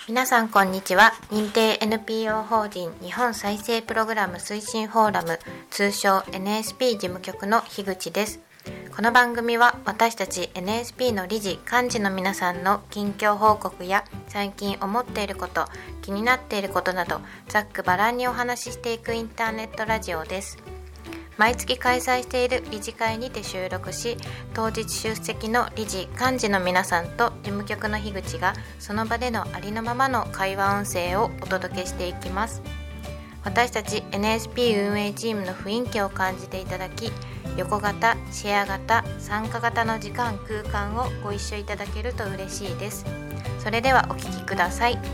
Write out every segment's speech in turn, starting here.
皆さんこんにちは。認定 NPO 法人日本再生プログラム推進フォーラム、通称 NSP 事務局の樋口です。この番組は私たち NSP の理事幹事の皆さんの近況報告や最近思っていること、気になっていることなどざっくばらんにお話ししていくインターネットラジオです。毎月開催している理事会にて収録し、当日出席の理事幹事の皆さんと事務局の樋口がその場でのありのままの会話音声をお届けしていきます。私たち NSP 運営チームの雰囲気を感じていただき、横型、シェア型、参加型の時間空間をご一緒いただけると嬉しいです。それではお聞きください。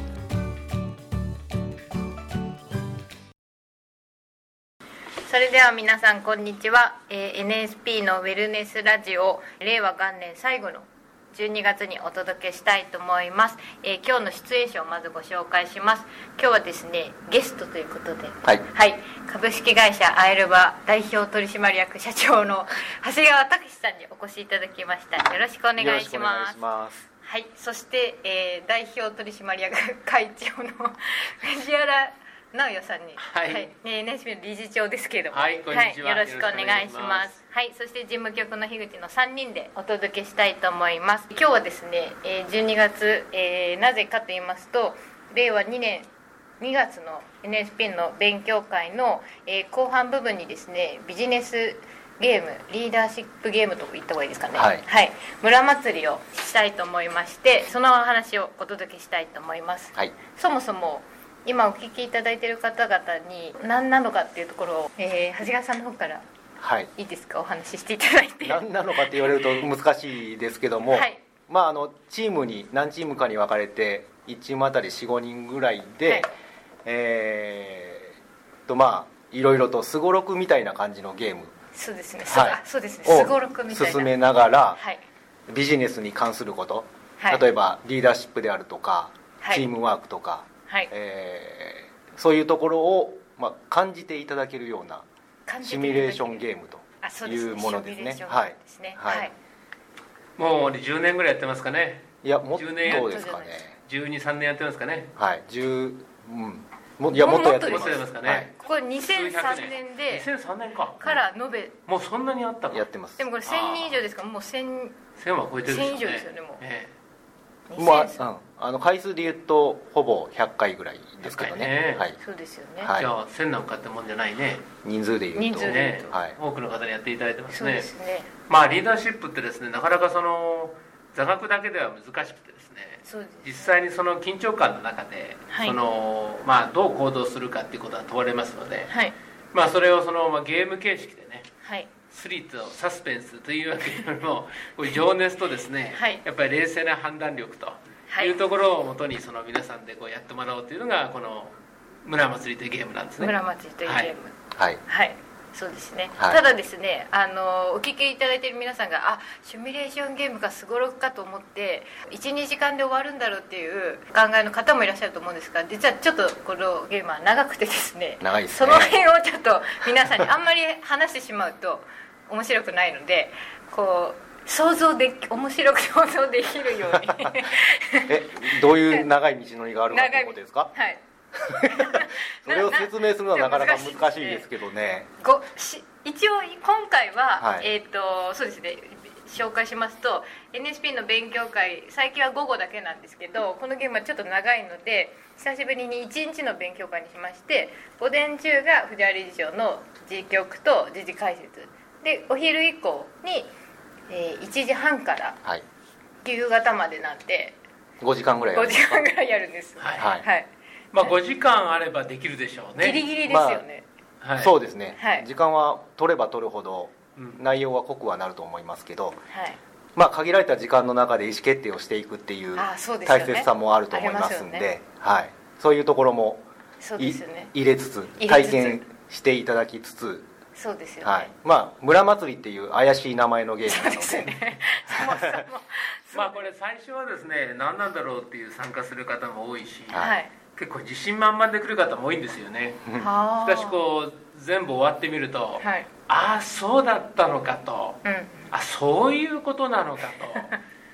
それでは皆さんこんにちは。NSP のウェルネスラジオ令和元年最後の12月にお届けしたいと思います。今日の出演者をまずご紹介します。今日はですね、ゲストということで、はい、株式会社アエルバ代表取締役社長の長谷川武さんにお越しいただきました。よろしくお願いします。はい、そして、代表取締役会長の藤原直哉さんに、NSP の理事長ですけれども、こんにちは、よろしくお願いします。はい、そして事務局の樋口の3人でお届けしたいと思います。今日はですね、12月、なぜかと言いますと、令和2年2月の NSP の勉強会の、後半部分にですね、ビジネスゲーム、リーダーシップゲームと言った方がいいですかね、村祭りをしたいと思いまして、そのお話をお届けしたいと思います。そもそも今お聞きいただいている方々に何なのかっていうところを、長谷川さんの方からいいですか、お話ししていただいて。 何なのかって言われると難しいですけども、チームに何チームかに分かれて1チームあたり 4,5 人ぐらいで、いろいろとすごろくみたいな感じのゲーム、 そうですね、そうですね、すごろくみたいな進めながら、ビジネスに関すること、例えばリーダーシップであるとか、チームワークとか、そういうところを、感じていただけるようなシミュレーションゲームというものですね。 もう10年ぐらいやってますかね。 いや、もっとですかね。 12、3年やってますかね。 もっとやってますかね。 これ2003年で 2003年から延べもうそんなにあったか。 やってます。 でもこれ1000人以上ですから、もう1000 は超えてるんですね。 1000以上ですよね、もう。 回数で言うとほぼ100回ぐらいですけどね。 そうですよね。 じゃあ1000なんかってもんじゃないね。 人数で言うと多くの方にやっていただいてますね。 そうですね。 リーダーシップってですね、なかなかその座学だけでは難しくてですね、実際にその緊張感の中で、どう行動するかっていうことが問われますので、それをそのゲーム形式でね、スリとサスペンスというわけよりも情熱とですね、やっぱり冷静な判断力というところをもとに、その皆さんでやってもらおうというのがこの村祭りというゲームなんですね。 村祭りというゲーム、そうですね。ただですね、お聞きいただいている皆さんがシミュレーションゲームがすごろくかと思って 1,2 時間で終わるんだろうっていう考えの方もいらっしゃると思うんですが、実はちょっとこのゲームは長くてですね、その辺をちょっと皆さんにあんまり話してしまうと面白くないので、面白く想像できるようにどういう長い道のりがあるかということですか。それを説明するのはなかなか難しいですけどね。 一応今回は、そうですね、紹介しますと NSP の勉強会、最近は午後だけなんですけど、このゲームはちょっと長いので久しぶりに1日の勉強会にしまして、午前中が藤原理事長の時局と時事解説で、お昼以降に、1時半から夕方までなんで 5時間ぐらいやるんです。 5時間あればできるでしょうね。 ギリギリですよね。 そうですね、時間は取れば取るほど内容は濃くはなると思いますけど、限られた時間の中で意思決定をしていくっていう大切さもあると思いますんで、そういうところも入れつつ体験していただきつつ、 そうですよね。 村祭りっていう怪しい名前のゲームなので、 そうですねこれ最初はですね、何なんだろうっていう参加する方も多いし、結構自信満々で来る方も多いんですよね。しかし全部終わってみると、そうだったのかと、そういうことなのかと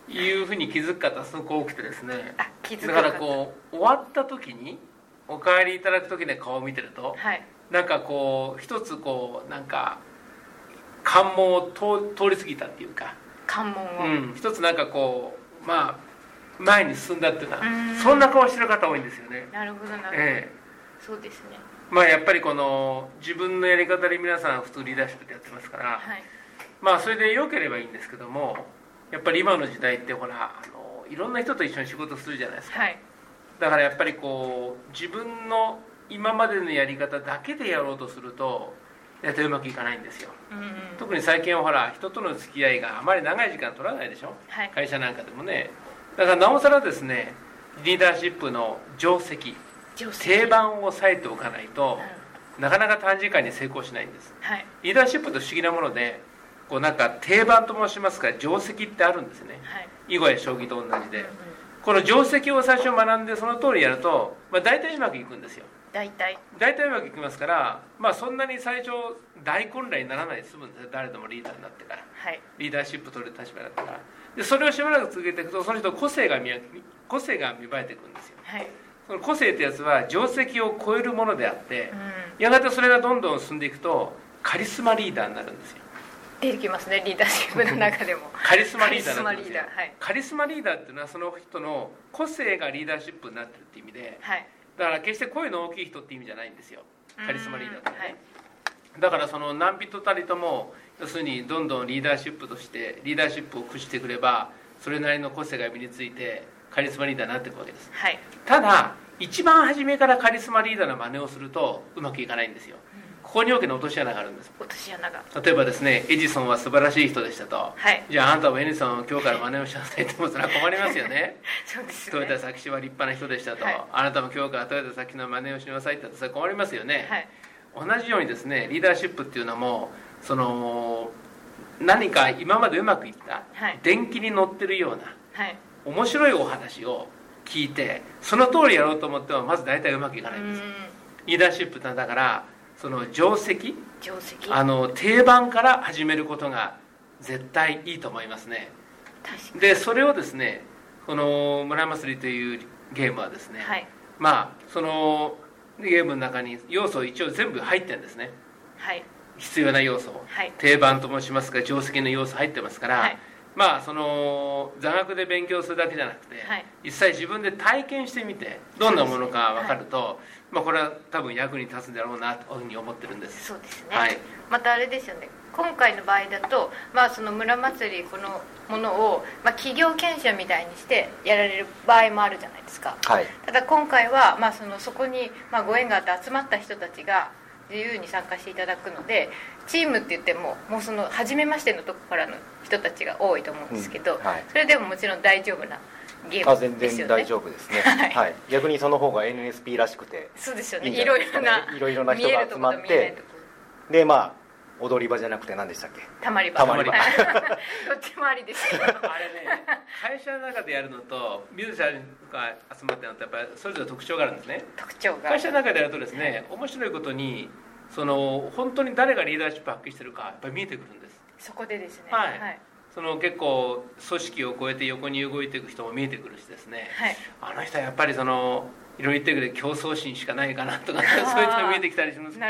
いうふうに気づく方すごく多くてですね。だからこう終わった時にお帰りいただく時に顔を見てると、はい、なんかこう一つこうなんか関門を通り過ぎたっていうか、 関門を、 一つなんかこうまあ前に進んだっていうか、そんな顔してる方多いんですよね。 なるほどなるほど、そうですね。 まあやっぱりこの自分のやり方で皆さん普通リーダーシップでやってますから、はい、まあそれで良ければいいんですけども、やっぱり今の時代ってほらいろんな人と一緒に仕事するじゃないですか、はい、だからやっぱりこう自分の今までのやり方だけでやろうとするとやってうまくいかないんですよ、特に最近はほら人との付き合いがあまり長い時間取らないでしょ、はい、会社なんかでもね。だからなおさらですね、リーダーシップの定石定番を押さえておかないと、なかなか短時間に成功しないんです、はい、リーダーシップって不思議なもので、こうなんか定番と申しますか定石ってあるんですね、はい、囲碁や将棋と同じで、この定石を最初学んでその通りやると、大体うまくいくんですよ。大体うまくいきますから、そんなに最初大混乱にならないで済むんですよ。誰でもリーダーになってから、はい、リーダーシップ取る立場だったから。でそれをしばらく続けていくと、その人個性が芽生えていくんですよ、はい、その個性ってやつは定石を超えるものであって、やがてそれがどんどん進んでいくとカリスマリーダーになるんですよ。 出てきますね、リーダーシップの中でもカリスマリーダーなんですよ。カリスマリーダーっていうのはその人の個性がリーダーシップになってるっていう意味で、はい、だから決して声の大きい人って意味じゃないんですよ、カリスマリーダーってね、はい、だからその何人たりとも要するにどんどんリーダーシップとしてリーダーシップを駆使してくればそれなりの個性が身についてカリスマリーダーになっていくわけです、はい、ただ一番初めからカリスマリーダーの真似をするとうまくいかないんですよ。ここに大きな落とし穴があるんです。 落とし穴が、 例えばですね、エジソンは素晴らしい人でしたと、はい、じゃああんたもエジソンを今日から真似をしなさいってもそれは困りますよねそうですね。 トヨタ佐吉は立派な人でしたと、はい、あなたも今日からトヨタ佐吉の真似をしなさいって言ったらそれ困りますよね、はい、同じようにですね、リーダーシップっていうのもその何か今までうまくいった、はい、電気に乗ってるような、はい、面白いお話を聞いてその通りやろうと思ってもまず大体うまくいかないんです。リーダーシップってだからその定石定番から始めることが絶対いいと思いますね。でそれをですね、この村祭りというゲームはですね、はい、そのゲームの中に要素一応全部入ってるんですね、はい、必要な要素、はい、定番と申しますか定石の要素入ってますから、はい、その座学で勉強するだけじゃなくて、はい、実際自分で体験してみてどんなものか分かると、これは多分役に立つんだろうなというふうに思ってるんです。 そうですね、はい、またあれですよね、今回の場合だと、その村祭りこのものを、企業研修みたいにしてやられる場合もあるじゃないですか、はい、ただ今回は、そこに、ご縁があって集まった人たちが自由に参加していただくので、チームって言ってももうその初めましてのとこからの人たちが多いと思うんですけど、はい、それでももちろん大丈夫なゲームですよね。 全然大丈夫ですね、はいはい、逆にその方が NSP らしくてそうですよね、いろいろな人が集まってで踊り場じゃなくて何でしたっけ、 たまり場どっちもありですけどあれね、 会社の中でやるのとミュージシャンが集まってるのとやっぱりそれぞれ特徴があるんですね。 特徴が会社の中でやるとですね、面白いことにその本当に誰がリーダーシップ発揮してるかやっぱり見えてくるんです。 そこでですね、 はい、はい、その結構組織を超えて横に動いていく人も見えてくるしですね、はい、あの人はやっぱりそのいろいろ言ってくれ競争心しかないかなとかそういう人が見えてきたりしますから、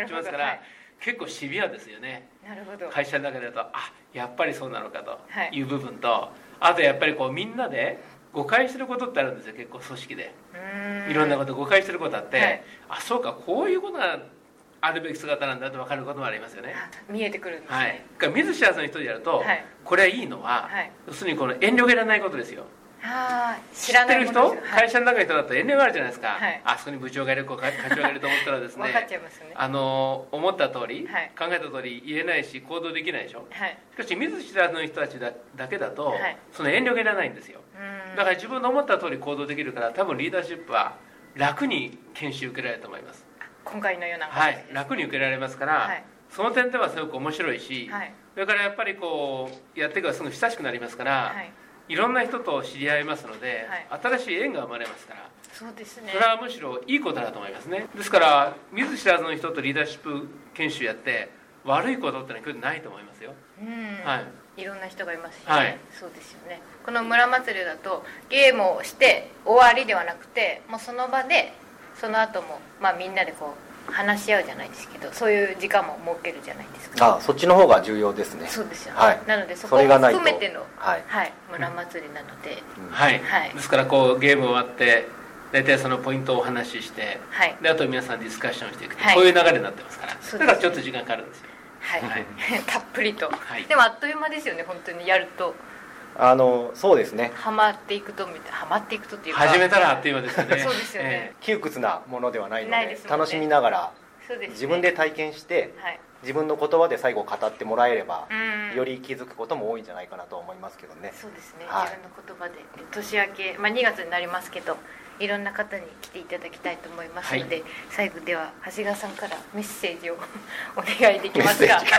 はい、結構シビアですよね。 なるほど。 会社の中だとやっぱりそうなのかという部分と、はい、あとやっぱりみんなで誤解してることってあるんですよ。結構組織でいろんなこと誤解してることあって、はい、そうかこういうことがあるべき姿なんだと分かることもありますよね。 見えてくるんですね、 はい、見ず知らずの人でやると、はい、これはいいのは、はい、要するにこの遠慮がいらないことですよ。知ってる人、会社の中の人だと遠慮があるじゃないですか、はい、あそこに部長がいる課長がいると思ったらですね分かっちゃいますよね。 思った通り、 はい、 考えた通り言えないし行動できないでしょ、はい、しかし見ず知らずの人たちだけだと、はい、その遠慮がいらないんですよ。だから自分の思った通り行動できるから多分リーダーシップは楽に研修受けられると思います。 今回のようなはい、楽に受けられますから、はい、その点ではすごく面白いし、はい、それからやっぱりやっていくとすぐ親しくなりますから、はい、いろんな人と知り合いますので、はい、新しい縁が生まれますから、 そうですね、 それはむしろいいことだと思いますね。ですから見ず知らずの人とリーダーシップ研修やって悪いことってのはないと思いますよ、はい、 いろんな人がいますしね、はい、そうですよね。この村祭りだとゲームをして終わりではなくて、もうその場でその後もみんなでこう話し合うじゃないですけど、そういう時間も設けるじゃないですか。 そっちの方が重要ですね。 そうですよね、はい、なのでそこも含めての、はい村祭りなので、 はいですからこうゲーム終わって大体そのポイントをお話しして、はい、であと皆さんディスカッションしていくと、こういう流れになってますから、だからちょっと時間かかるんですよ。 はい、たっぷりと、でもあっという間ですよね、本当にやると。 そうですね、 ハマっていくとっていうか、 始めたらあっという間ですよね。 そうですよね、 窮屈なものではないので、楽しみながら自分で体験して、自分の言葉で最後語ってもらえれば、より気づくことも多いんじゃないかなと思いますけどね。 そうですね、自分の言葉で年明け、2月になりますけど、いろんな方に来ていただきたいと思いますので、最後では長谷川さんからメッセージをお願いできますか。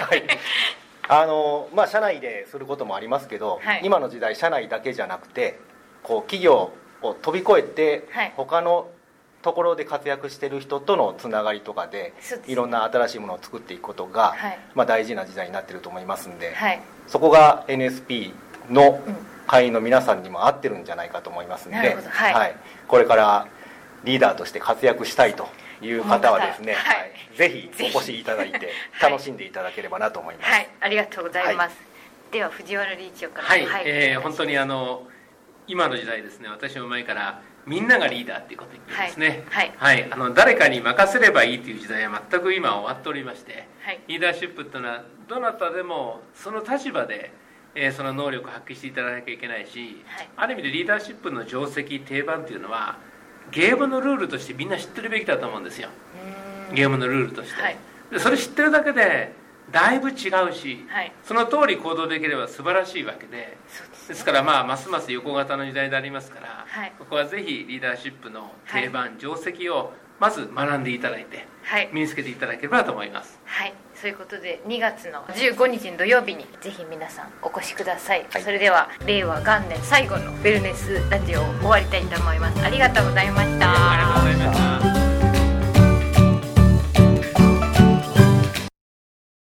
社内ですることもありますけど、今の時代社内だけじゃなくてこう企業を飛び越えて、他のところで活躍してる人とのつながりとかで、いろんな新しいものを作っていくことが、大事な時代になってると思いますんで、そこが NSP の会員の皆さんにも合ってるんじゃないかと思いますんで、これからリーダーとして活躍したいという方はですね、ぜひお越しいただいて楽しんでいただければなと思います。 ありがとうございます。では藤原理事長から。 本当に今の時代ですね、私も前からみんながリーダーっていうことを言ってですね、誰かに任せればいいという時代は全く今終わっておりまして、リーダーシップっていうのはどなたでもその立場でその能力を発揮していただかなきゃいけないし、ある意味でリーダーシップの定石定番っていうのはゲームのルールとしてみんな知ってるべきだと思うんですよ。ゲームのルールとして、でそれ知ってるだけでだいぶ違うし、その通り行動できれば素晴らしいわけで、ですからますます横型の時代でありますから、ここはぜひリーダーシップの定番、定石をまず学んでいただいて、身につけていただければと思います。 そういうことで2月の15日の土曜日にぜひ皆さんお越しください。それでは令和元年最後のウェルネスラジオを終わりたいと思います。ありがとうございました。